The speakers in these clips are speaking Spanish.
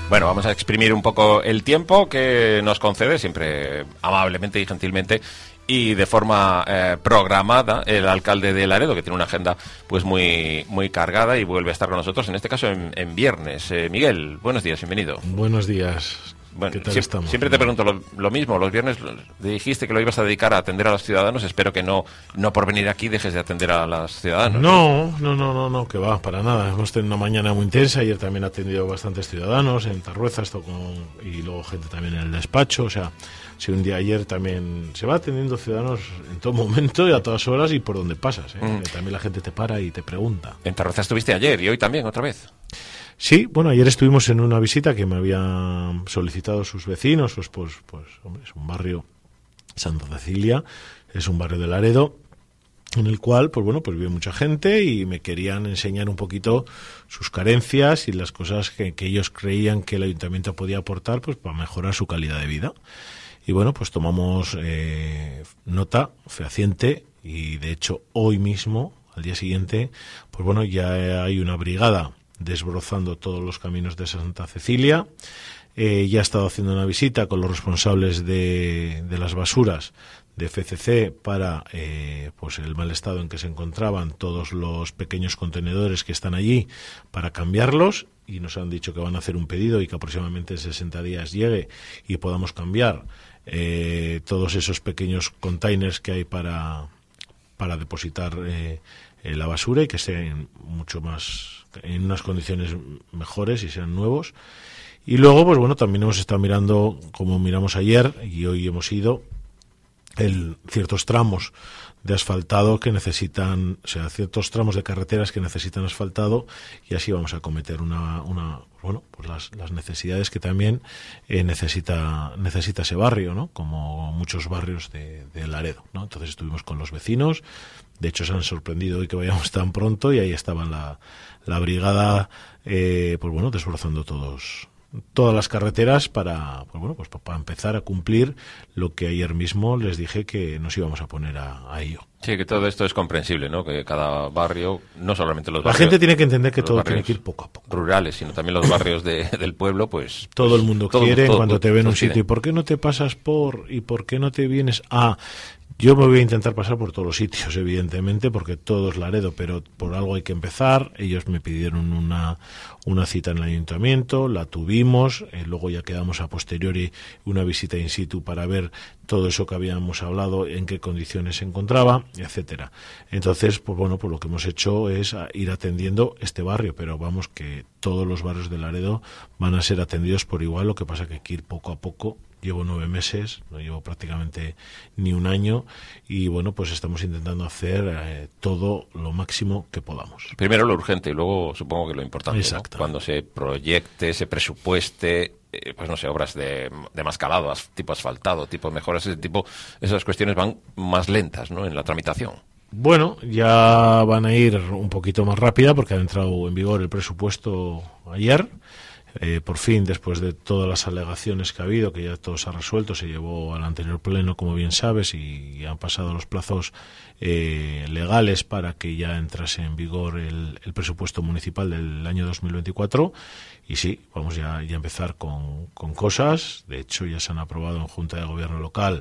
Bueno, vamos a exprimir un poco el tiempo que nos concede, siempre amablemente y gentilmente, y de forma programada, el alcalde de Laredo, que tiene una agenda pues muy cargada y vuelve a estar con nosotros, en este caso en viernes. Miguel, buenos días, bienvenido. Buenos días. Bueno, ¿Qué tal estamos? Siempre te pregunto lo mismo. Los viernes dijiste que lo ibas a dedicar a atender a los ciudadanos. Espero que no por venir aquí dejes de atender a los ciudadanos. No, que va, para nada. Hemos tenido una mañana muy intensa. Ayer también he atendido bastantes ciudadanos en Tarrueza, y luego gente también en el despacho. O sea, si un día ayer también se va atendiendo ciudadanos en todo momento y a todas horas y por donde pasas. También la gente te para y te pregunta. En Tarrueza estuviste ayer y hoy también, otra vez. Sí, bueno, ayer estuvimos en una visita que me habían solicitado sus vecinos, pues hombre, es un barrio, Santa Cecilia, es un barrio de Laredo, en el cual, pues vive mucha gente y me querían enseñar un poquito sus carencias y las cosas que ellos creían que el ayuntamiento podía aportar, pues para mejorar su calidad de vida. Y bueno, pues tomamos nota fehaciente y de hecho hoy mismo, al día siguiente, pues bueno, ya hay una brigada desbrozando todos los caminos de Santa Cecilia. Ya he estado haciendo una visita con los responsables de las basuras de FCC para pues el mal estado en que se encontraban todos los pequeños contenedores que están allí, para cambiarlos, y nos han dicho que van a hacer un pedido y que aproximadamente en 60 días llegue y podamos cambiar todos esos pequeños containers que hay para depositar la basura y que estén mucho más en unas condiciones mejores y sean nuevos. Y luego, pues bueno, también hemos estado mirando, como miramos ayer y hoy hemos ido, ciertos tramos de asfaltado que necesitan, o sea, ciertos tramos de carreteras que necesitan asfaltado, y así vamos a acometer pues las necesidades que también necesita ese barrio, ¿no? Como muchos barrios de Laredo, ¿no? Entonces estuvimos con los vecinos. De hecho, se han sorprendido hoy que vayamos tan pronto, y ahí estaban la brigada, desbrozando todas las carreteras para empezar a cumplir lo que ayer mismo les dije que nos íbamos a poner a ello. Sí, que todo esto es comprensible, ¿no? Que cada barrio, no solamente los barrios... La gente tiene que entender que todo tiene que ir poco a poco. Rurales, sino también los barrios del pueblo, pues... Todo el mundo quiere, cuando te ven en un sitio, ¿y por qué no te pasas y por qué no te vienes a...? Yo me voy a intentar pasar por todos los sitios, evidentemente, porque todo es Laredo, pero por algo hay que empezar. Ellos me pidieron una cita en el ayuntamiento, la tuvimos, luego ya quedamos a posteriori una visita in situ para ver todo eso que habíamos hablado, en qué condiciones se encontraba, etcétera. Entonces, pues lo que hemos hecho es ir atendiendo este barrio, pero vamos, que todos los barrios de Laredo van a ser atendidos por igual. Lo que pasa que hay que ir poco a poco. Llevo 9 meses, no llevo prácticamente ni un año, y bueno, pues estamos intentando hacer todo lo máximo que podamos. Primero lo urgente y luego supongo que lo importante, ¿no? Cuando se proyecte, se presupueste, pues no sé, obras de más calado, tipo asfaltado, tipo mejoras, esas cuestiones van más lentas, ¿no? En la tramitación. Bueno, ya van a ir un poquito más rápida porque ha entrado en vigor el presupuesto ayer. Por fin, después de todas las alegaciones que ha habido, que ya todo se ha resuelto, se llevó al anterior pleno, como bien sabes, y han pasado los plazos legales para que ya entrase en vigor el presupuesto municipal del año 2024. Y sí, vamos ya a empezar con cosas. De hecho, ya se han aprobado en Junta de Gobierno local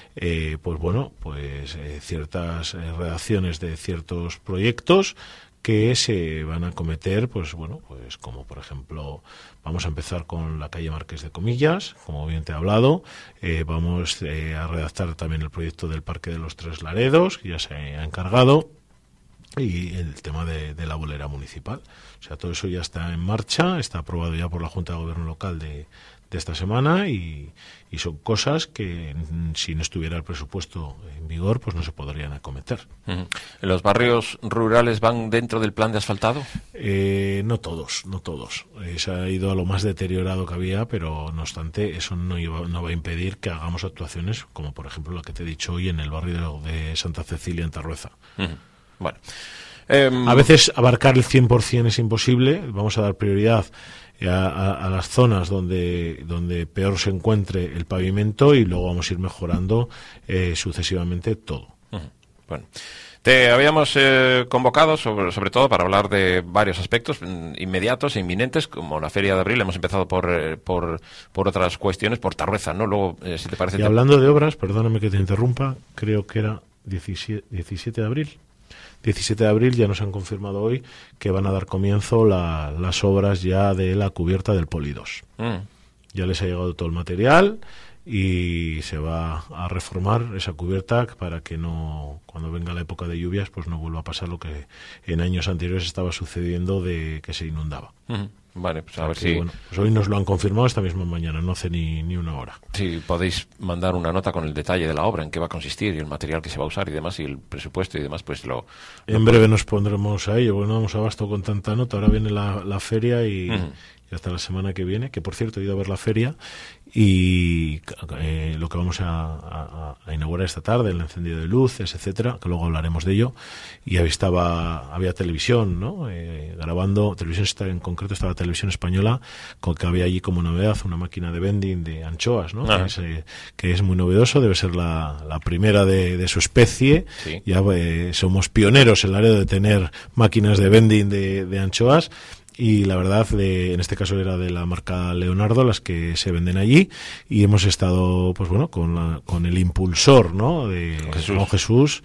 ciertas redacciones de ciertos proyectos que se van a acometer, como por ejemplo, vamos a empezar con la calle Marqués de Comillas, como bien te he hablado. Vamos a redactar también el proyecto del Parque de los Tres Laredos, que ya se ha encargado, y el tema de la bolera municipal. O sea, todo eso ya está en marcha, está aprobado ya por la Junta de Gobierno local de esta semana, y son cosas que si no estuviera el presupuesto en vigor pues no se podrían acometer. Uh-huh. ¿Los barrios rurales van dentro del plan de asfaltado? No todos. Se ha ido a lo más deteriorado que había, pero no obstante eso no va a impedir que hagamos actuaciones como por ejemplo la que te he dicho hoy en el barrio de Santa Cecilia, en Tarrueza. Uh-huh. Bueno, a veces abarcar el 100% es imposible. Vamos a dar prioridad a las zonas donde peor se encuentre el pavimento, y luego vamos a ir mejorando sucesivamente todo. Uh-huh. Bueno, Te habíamos convocado sobre todo para hablar de varios aspectos inmediatos e inminentes, como la Feria de Abril. Hemos empezado por otras cuestiones, por Tarrueza, ¿no? Luego, si te parece... Y hablando de obras, perdóname que te interrumpa, creo que era 17 de abril. 17 de abril ya nos han confirmado hoy que van a dar comienzo las obras ya de la cubierta del Poli 2. Ya les ha llegado todo el material y se va a reformar esa cubierta para que no, cuando venga la época de lluvias, pues no vuelva a pasar lo que en años anteriores estaba sucediendo, de que se inundaba. Vale, pues a ver si... Bueno, pues hoy nos lo han confirmado esta misma mañana, no hace ni una hora. Sí, podéis mandar una nota con el detalle de la obra, en qué va a consistir y el material que se va a usar y demás, y el presupuesto y demás, pues en breve nos pondremos a ello, porque no damos abasto con tanta nota. Ahora viene la feria y hasta la semana que viene, que por cierto he ido a ver la feria, y lo que vamos a inaugurar esta tarde, el encendido de luces, etcétera, que luego hablaremos de ello. Y había televisión, ¿no? Grabando, en concreto estaba Televisión Española, con que había allí como novedad una máquina de vending de anchoas, ¿no? Que es muy novedoso, debe ser la primera de su especie. Sí. Ya somos pioneros en Laredo de tener máquinas de vending de anchoas. Y la verdad, en este caso era de la marca Leonardo, las que se venden allí, y hemos estado, pues bueno, con el impulsor, ¿no? De Jesús,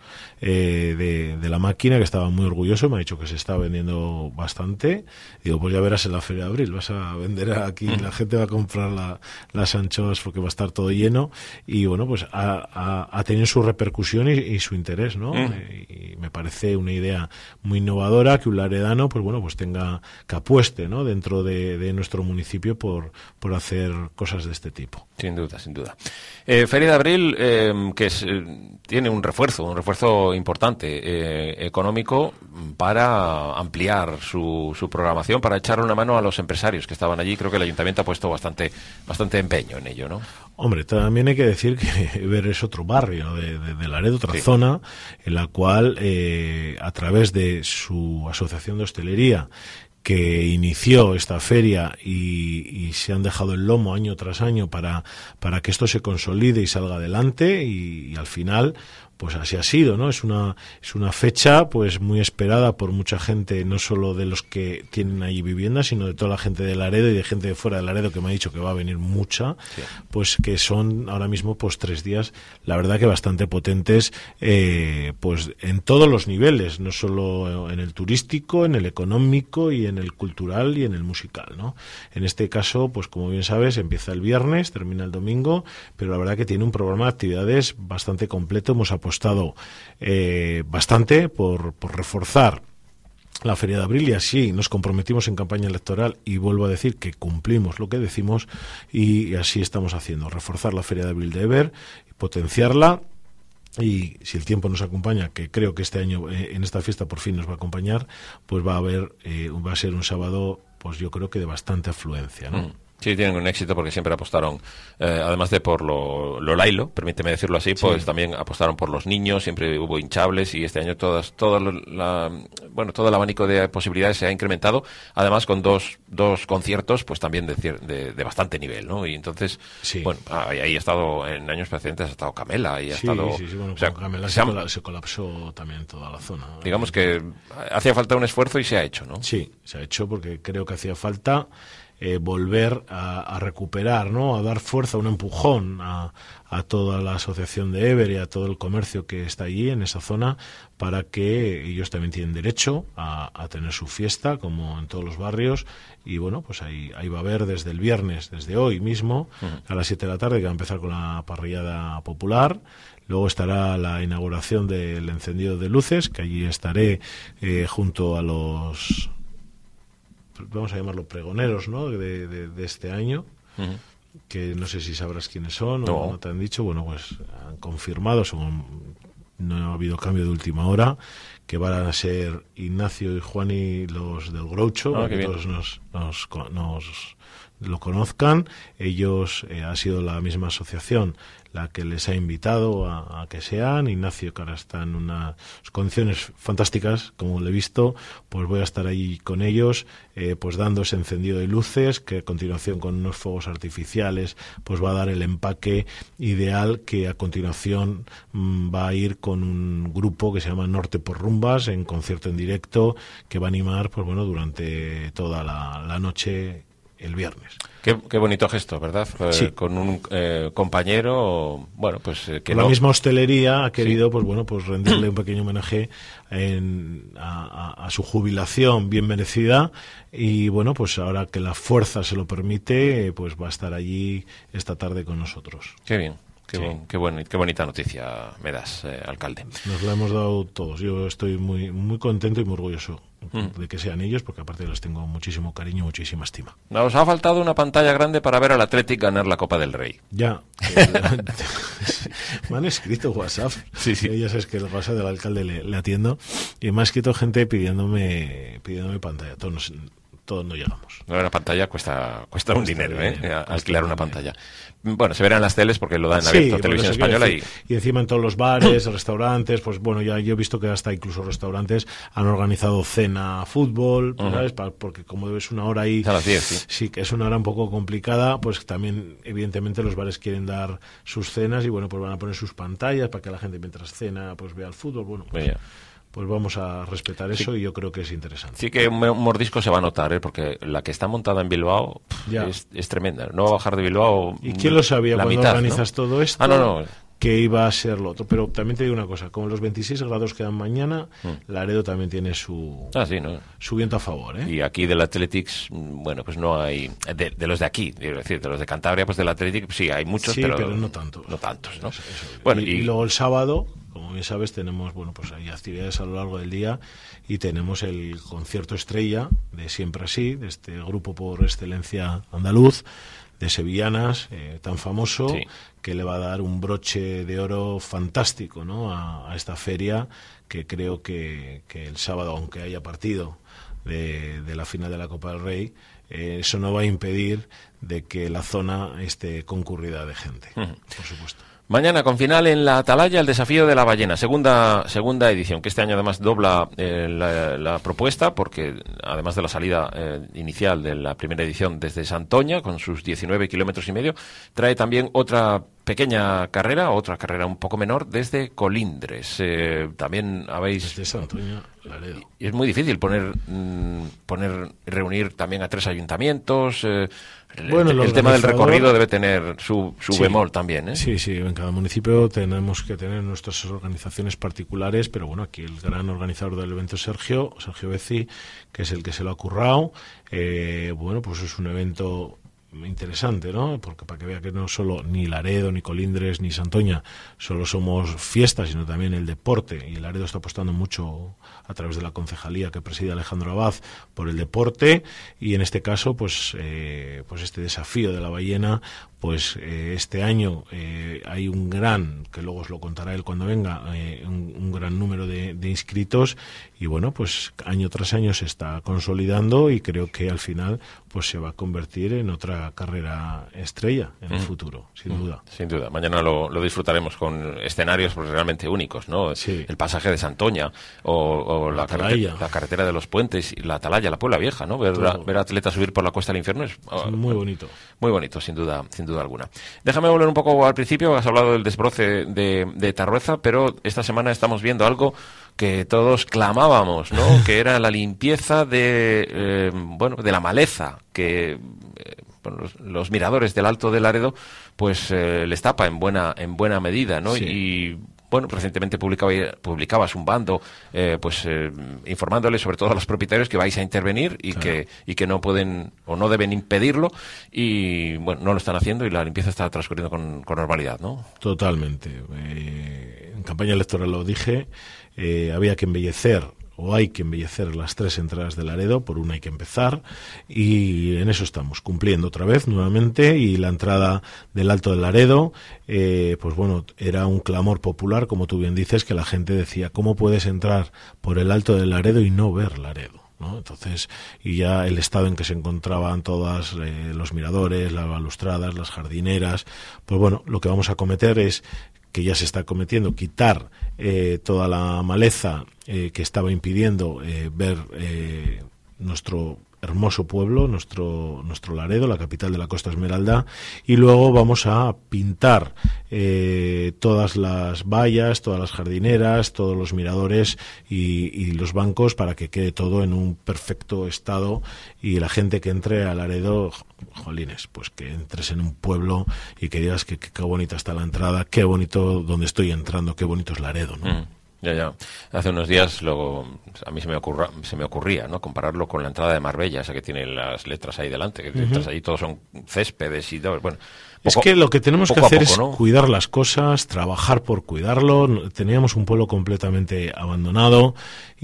de la máquina, que estaba muy orgulloso, me ha dicho que se está vendiendo bastante. Digo, pues ya verás en la Feria de Abril, vas a vender aquí, la gente va a comprar las anchoas porque va a estar todo lleno, y bueno, pues ha tenido su repercusión y su interés, ¿no? Y me parece una idea muy innovadora que un laredano, pues bueno, pues tenga que apueste, ¿no? Dentro de nuestro municipio por hacer cosas de este tipo. Sin duda, sin duda. Feria de Abril, que tiene un refuerzo importante económico para ampliar su programación, para echarle una mano a los empresarios que estaban allí. Creo que el ayuntamiento ha puesto bastante empeño en ello, ¿no? Hombre, también hay que decir que Eber es otro barrio de Laredo, otra zona en la cual, a través de su asociación de hostelería, que inició esta feria y se han dejado el lomo año tras año para que esto se consolide y salga adelante, y al final pues así ha sido, ¿no? Es una fecha pues muy esperada por mucha gente, no solo de los que tienen allí vivienda, sino de toda la gente de Laredo y de gente de fuera de Laredo, que me ha dicho que va a venir mucha, pues que son ahora mismo pues 3 días, la verdad que bastante potentes, pues en todos los niveles, no solo en el turístico, en el económico y en el cultural y en el musical, ¿no? En este caso, pues como bien sabes, empieza el viernes, termina el domingo, pero la verdad que tiene un programa de actividades bastante completo. Hemos apostado bastante por reforzar la Feria de Abril, y así nos comprometimos en campaña electoral, y vuelvo a decir que cumplimos lo que decimos, y así estamos haciendo, reforzar la Feria de Abril de Eber, potenciarla. Y si el tiempo nos acompaña, que creo que este año en esta fiesta por fin nos va a acompañar, pues va a ser un sábado, pues yo creo que de bastante afluencia, ¿no? Sí, tienen un éxito porque siempre apostaron, además de por lo lailo, permíteme decirlo así, pues también apostaron por los niños, siempre hubo hinchables, y este año todo el abanico de posibilidades se ha incrementado, además con dos conciertos pues también de bastante nivel, ¿no? Y entonces, bueno, ahí ha estado, en años precedentes ha estado Camela, y ha estado... bueno, o sea, Camela se colapsó también toda la zona. Digamos que hacía falta un esfuerzo y se ha hecho, ¿no? Sí, se ha hecho porque creo que hacía falta volver a recuperar, ¿no? A dar fuerza, un empujón a toda la asociación de Eber y a todo el comercio que está allí en esa zona, para que ellos también tienen derecho a tener su fiesta, como en todos los barrios. Y bueno, pues ahí va a haber desde el viernes, desde hoy mismo, a las 7 de la tarde, que va a empezar con la parrillada popular. Luego estará la inauguración del encendido de luces, que allí estaré junto a los, vamos a llamarlo, pregoneros, ¿no? de este año, que no sé si sabrás quiénes son o no te han dicho. Bueno, pues han confirmado, no ha habido cambio de última hora, que van a ser Ignacio y Juani, los del Groucho, que todos lo conozcan. Ellos, ha sido la misma asociación la que les ha invitado a que sean. Ignacio, que ahora está en unas condiciones fantásticas, como lo he visto, pues voy a estar ahí con ellos, pues dando ese encendido de luces, que a continuación con unos fuegos artificiales pues va a dar el empaque ideal, que a continuación va a ir con un grupo que se llama Norte por Rumbas, en concierto en directo, que va a animar pues bueno durante toda la noche el viernes. Qué bonito gesto, ¿verdad? Sí. Con un compañero, bueno, pues que la no... misma hostelería ha querido, Sí. pues bueno, pues rendirle un pequeño homenaje a su jubilación bien merecida, y bueno, pues ahora que la fuerza se lo permite, pues va a estar allí esta tarde con nosotros. Qué bien. Sí. Qué bonita noticia me das, alcalde. Nos la hemos dado todos. Yo estoy muy muy contento y muy orgulloso de que sean ellos, porque aparte les tengo muchísimo cariño y muchísima estima. Nos ha faltado una pantalla grande para ver al Athletic ganar la Copa del Rey. Ya. Me han escrito WhatsApp. Sí. Ya sabes que el WhatsApp del alcalde le atiendo. Y me ha escrito gente pidiéndome pantalla. Todos no llegamos. Una pantalla cuesta un dinero, alquilar una pantalla. Bueno, se verán las teles porque lo dan en abierto, Televisión Española. Y encima en todos los bares, restaurantes, pues bueno, ya yo he visto que hasta incluso restaurantes han organizado cena, fútbol, ¿sabes? Porque como debes una hora ahí... A las 10, sí, que es una hora un poco complicada, pues también evidentemente los bares quieren dar sus cenas y bueno, pues van a poner sus pantallas para que la gente mientras cena pues vea el fútbol, bueno... Pues vamos a respetar eso, y yo creo que es interesante. Sí que un mordisco se va a notar, porque la que está montada en Bilbao es tremenda. No va a bajar de Bilbao. ¿Y quién lo sabía cuando mitad, organizas todo esto? No. Que iba a ser lo otro. Pero también te digo una cosa, como los 26 grados quedan mañana, Laredo también tiene su viento a favor, ¿eh? Y aquí del Athletics, bueno, pues no hay... De los de aquí, quiero decir, de los de Cantabria, pues del Athletic sí hay muchos, sí, pero no tantos. No tantos, ¿no? Eso. Bueno, y luego el sábado, como bien sabes, tenemos, bueno, pues hay actividades a lo largo del día, y tenemos el concierto estrella de Siempre Así, de este grupo por excelencia andaluz, de sevillanas, tan famoso, que le va a dar un broche de oro fantástico, ¿no? a esta feria, que creo que el sábado, aunque haya partido de la final de la Copa del Rey, eso no va a impedir de que la zona esté concurrida de gente, por supuesto. Mañana con final en la Atalaya, el desafío de la ballena, segunda edición, que este año además dobla la propuesta, porque además de la salida inicial de la primera edición desde Santoña, con sus 19 kilómetros y medio, trae también otra pequeña carrera, otra carrera un poco menor, desde Colindres. También habéis... Desde Santoña, Laredo. Y es muy difícil reunir también a 3 ayuntamientos. El tema del recorrido debe tener su bemol también, ¿eh? Sí, en cada municipio tenemos que tener nuestras organizaciones particulares, pero bueno, aquí el gran organizador del evento es Sergio Bezzi, que es el que se lo ha currado. Bueno, pues es un evento interesante, ¿no? Porque para que vea que no solo ni Laredo, ni Colindres, ni Santoña solo somos fiestas, sino también el deporte, y Laredo está apostando mucho a través de la concejalía que preside Alejandro Abad por el deporte, y en este caso pues este desafío de la ballena, pues este año hay un gran, que luego os lo contará él cuando venga, un gran número de inscritos, y bueno, pues año tras año se está consolidando, y creo que al final pues se va a convertir en otra carrera estrella en el futuro, sin duda. Sin duda. Mañana lo disfrutaremos con escenarios pues, realmente únicos, ¿no? Sí. El pasaje de Santoña o la carretera de los Puentes, y la Atalaya, la Puebla Vieja, ¿no? Ver a atletas subir por la Cuesta del Infierno es muy bonito. Muy bonito, sin duda alguna. Déjame volver un poco al principio. Has hablado del desbroce de Tarrueza, pero esta semana estamos viendo algo que todos clamábamos, ¿no? Que era la limpieza de la maleza que los miradores del Alto de Laredo pues les tapa en buena medida, ¿no? Sí. Y bueno, recientemente publicabas un bando informándoles sobre todo a los propietarios que vais a intervenir y que no pueden o no deben impedirlo, y bueno, no lo están haciendo, y la limpieza está transcurriendo con normalidad, ¿no? Totalmente. En campaña electoral lo dije, había que embellecer, o hay que embellecer, las 3 entradas de Laredo. Por una hay que empezar, y en eso estamos, cumpliendo otra vez nuevamente. Y la entrada del Alto de Laredo, pues bueno, era un clamor popular, como tú bien dices, que la gente decía, ¿cómo puedes entrar por el Alto de Laredo y no ver Laredo? ¿no? Entonces, y ya el estado en que se encontraban todas los miradores, las balustradas, las jardineras, pues bueno, lo que vamos a cometer es, que ya se está cometiendo, quitar toda la maleza que estaba impidiendo ver nuestro hermoso pueblo, nuestro Laredo, la capital de la Costa Esmeralda, y luego vamos a pintar todas las vallas, todas las jardineras, todos los miradores y los bancos para que quede todo en un perfecto estado y la gente que entre a Laredo, jolines, pues que entres en un pueblo y que digas que qué bonita está la entrada, qué bonito donde estoy entrando, qué bonito es Laredo, ¿no? Ya. Hace unos días a mí se me ocurría, ¿no? Compararlo con la entrada de Marbella, esa que tiene las letras ahí delante, que entras ahí, todos son céspedes y todo. Bueno, es que lo que tenemos que hacer es cuidar las cosas, trabajar por cuidarlo. Teníamos un pueblo completamente abandonado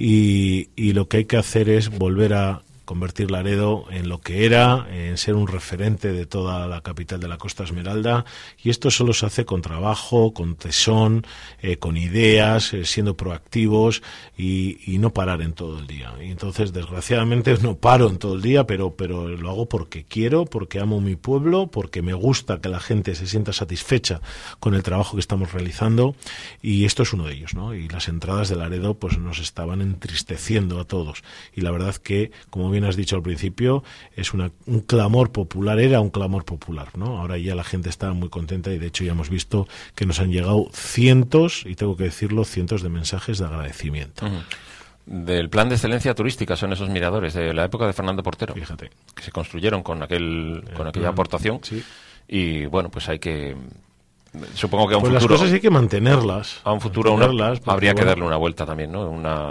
y lo que hay que hacer es volver a convertir Laredo en lo que era, en ser un referente de toda la capital de la Costa Esmeralda, y esto solo se hace con trabajo, con tesón, con ideas, siendo proactivos y no parar en todo el día. Y entonces, desgraciadamente, no paro en todo el día, pero lo hago porque quiero, porque amo mi pueblo, porque me gusta que la gente se sienta satisfecha con el trabajo que estamos realizando, y esto es uno de ellos, ¿no? Y las entradas de Laredo pues nos estaban entristeciendo a todos, y la verdad que, como bien has dicho al principio, es un clamor popular, era un clamor popular, ¿no? Ahora ya la gente está muy contenta y de hecho ya hemos visto que nos han llegado cientos, y tengo que decirlo, cientos de mensajes de agradecimiento. Del plan de excelencia turística son esos miradores de la época de Fernando Portero. Fíjate. Que se construyeron con aquella aportación. Sí. Y bueno, pues hay que... Supongo que a un pues futuro... las cosas hay que mantenerlas. A un futuro habría que darle una vuelta también, ¿no?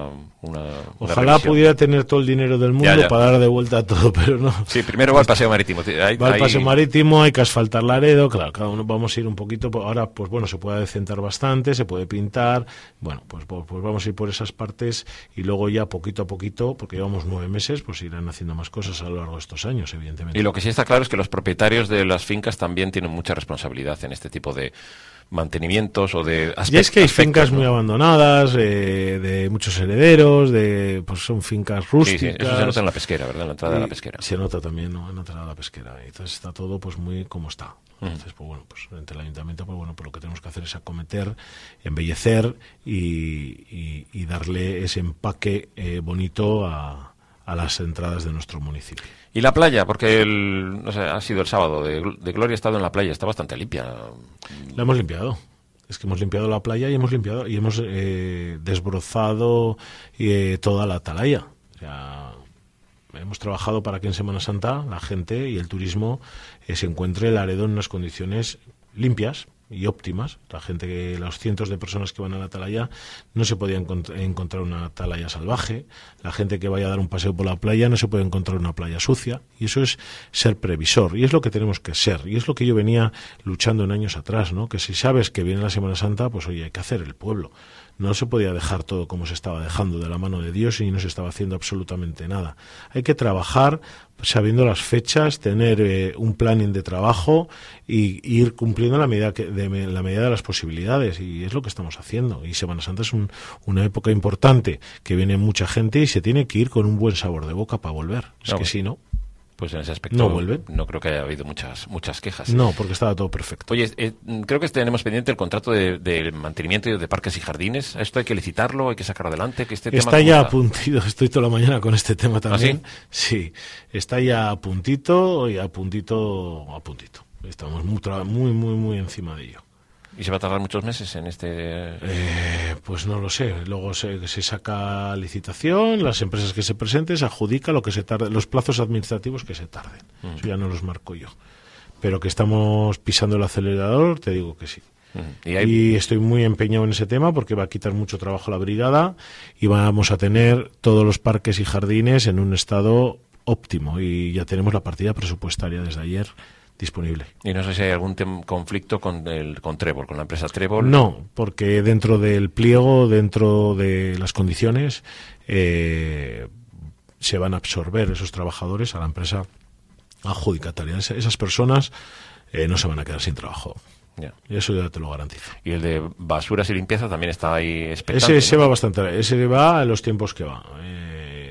Ojalá pudiera tener todo el dinero del mundo para dar de vuelta a todo, pero no. Sí, primero va al paseo marítimo. Va al paseo marítimo, hay que asfaltar Laredo, claro, cada uno vamos a ir un poquito. Ahora, pues bueno, se puede adecentar bastante, se puede pintar. Bueno, pues vamos a ir por esas partes y luego ya poquito a poquito, porque llevamos 9 meses, pues irán haciendo más cosas a lo largo de estos años, evidentemente. Y lo que sí está claro es que los propietarios de las fincas también tienen mucha responsabilidad en este tipo de mantenimientos o de aspectos. Y es que hay fincas muy abandonadas, de muchos herederos, pues son fincas rústicas. Sí, eso se nota en la pesquera, ¿verdad? En la entrada de la pesquera. Se nota también, ¿no? En la entrada de la pesquera. Entonces está todo pues muy como está. Entonces, pues bueno, pues entre el ayuntamiento, pues bueno, pues lo que tenemos que hacer es acometer, embellecer y darle ese empaque bonito a las entradas de nuestro municipio. Y la playa, porque no sé, ha sido el sábado, de Gloria ha estado en la playa, está bastante limpia. La hemos limpiado. Es que hemos limpiado la playa y hemos desbrozado toda la atalaya. O sea, hemos trabajado para que en Semana Santa la gente y el turismo se encuentre Laredo en unas condiciones limpias y óptimas. Los cientos de personas que van a la atalaya no se podía encontrar una atalaya salvaje. La gente que vaya a dar un paseo por la playa no se puede encontrar una playa sucia, y eso es ser previsor, y es lo que tenemos que ser, y es lo que yo venía luchando en años atrás, ¿no? Que si sabes que viene la Semana Santa, pues oye, hay que hacer el pueblo. No se podía dejar todo como se estaba dejando de la mano de Dios y no se estaba haciendo absolutamente nada. Hay que trabajar sabiendo las fechas, tener un planning de trabajo y ir cumpliendo la medida de las posibilidades, y es lo que estamos haciendo. Y Semana Santa es una época importante, que viene mucha gente y se tiene que ir con un buen sabor de boca para volver. Es que si no... Pues en ese aspecto no creo que haya habido muchas quejas. No, porque estaba todo perfecto. Oye, creo que tenemos pendiente el contrato de mantenimiento de parques y jardines. Esto hay que licitarlo, hay que sacar adelante. Que está ya a puntito, estoy toda la mañana con este tema también. ¿Ah, sí? Sí, está ya a puntito. Estamos muy encima de ello. ¿Y se va a tardar muchos meses en este...? Pues no lo sé. Luego se saca licitación, las empresas que se presenten, se adjudica lo que se tarde, los plazos administrativos que se tarden. Eso ya no los marco yo. Pero que estamos pisando el acelerador, te digo que sí. Y estoy muy empeñado en ese tema porque va a quitar mucho trabajo a la brigada y vamos a tener todos los parques y jardines en un estado óptimo. Y ya tenemos la partida presupuestaria desde ayer disponible. Y no sé si hay algún conflicto con Trébol, con la empresa Trébol. No, porque dentro del pliego, dentro de las condiciones, se van a absorber esos trabajadores a la empresa adjudicataria. Esas personas no se van a quedar sin trabajo. Ya. Eso ya te lo garantizo. Y el de basuras y limpieza también está ahí expectante. Ese va bastante. Ese va a los tiempos que va.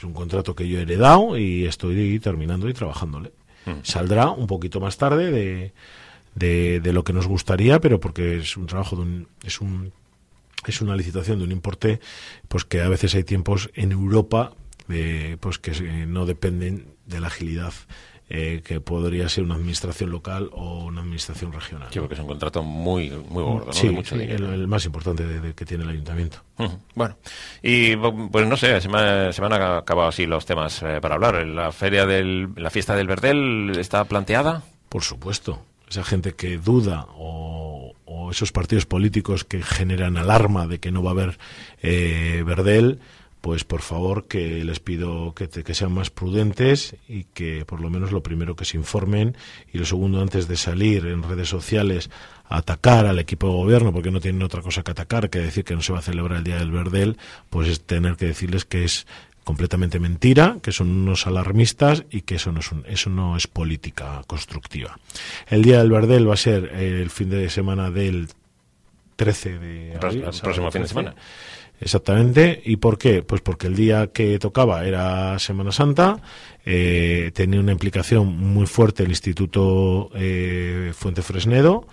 es un contrato que yo he heredado y estoy terminando y trabajándole. Saldrá un poquito más tarde de lo que nos gustaría, pero porque es un trabajo es una licitación de un importe, pues que a veces hay tiempos en Europa pues que no dependen de la agilidad que podría ser una administración local o una administración regional. Sí, porque es un contrato muy gordo, ¿no? Sí, de mucho dinero. El más importante que tiene el ayuntamiento. Bueno, y pues no sé, se me han acabado así los temas para hablar. La fiesta del Verdel está planteada. Por supuesto. Esa gente que duda o esos partidos políticos que generan alarma de que no va a haber Verdel, pues por favor que les pido que sean más prudentes y que por lo menos lo primero que se informen y lo segundo, antes de salir en redes sociales a atacar al equipo de gobierno, porque no tienen otra cosa que atacar que decir que no se va a celebrar el Día del Verdel, pues es tener que decirles que es completamente mentira, que son unos alarmistas y que eso no es política constructiva. El Día del Verdel va a ser el fin de semana del 13 de abril. El próximo fin de semana. Exactamente. ¿Y por qué? Pues porque el día que tocaba era Semana Santa, tenía una implicación muy fuerte el Instituto Fuente Fresnedo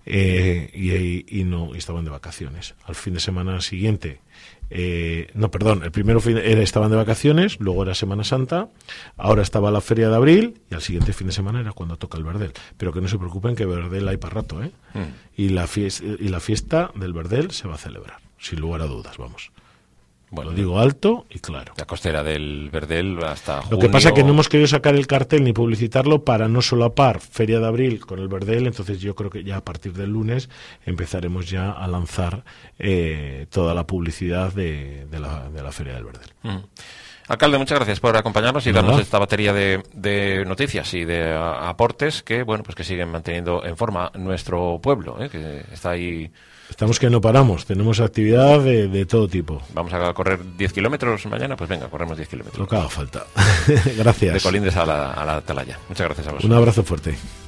y estaban de vacaciones. Al fin de semana siguiente, el primero estaban de vacaciones, luego era Semana Santa, ahora estaba la Feria de Abril y al siguiente fin de semana era cuando toca el Verdel. Pero que no se preocupen, que Verdel hay para rato, y la fiesta del Verdel se va a celebrar. Sin lugar a dudas, vamos. Bueno, lo digo alto y claro. La costera del Verdel hasta junio. Lo que pasa es que no hemos querido sacar el cartel ni publicitarlo para no solapar Feria de Abril con el Verdel, entonces yo creo que ya a partir del lunes empezaremos ya a lanzar toda la publicidad de la Feria del Verdel. Alcalde, muchas gracias por acompañarnos y darnos esta batería de noticias y de aportes que, bueno, pues que siguen manteniendo en forma nuestro pueblo, que está ahí. Estamos que no paramos, tenemos actividad de todo tipo. Vamos a correr 10 kilómetros mañana, pues venga, corremos 10 kilómetros. Lo que haga falta. Gracias. De Colindres a la Atalaya. Muchas gracias a vosotros. Un abrazo fuerte.